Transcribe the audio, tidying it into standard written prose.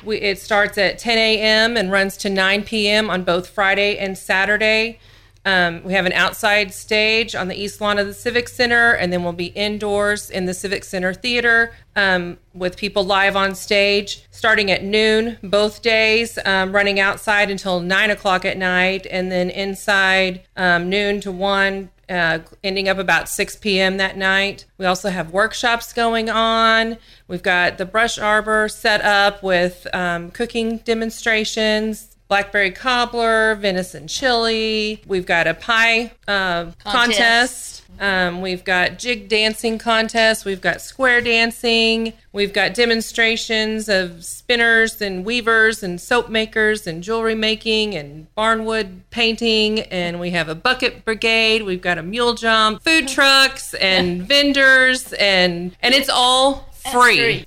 It starts at 10 a.m. and runs to 9 p.m. on both Friday and Saturday. We have an outside stage on the east lawn of the Civic Center, and then we'll be indoors in the Civic Center Theater with people live on stage starting at noon both days, running outside until 9 o'clock at night, and then inside noon to 1, ending up about 6 p.m. that night. We also have workshops going on. We've got the brush arbor set up with cooking demonstrations, blackberry cobbler, venison chili. We've got a pie contest. We've got jig dancing contest. We've got square dancing. We've got demonstrations of spinners and weavers and soap makers and jewelry making and barnwood painting. And we have a bucket brigade. We've got a mule jump, food trucks and vendors, and it's all free.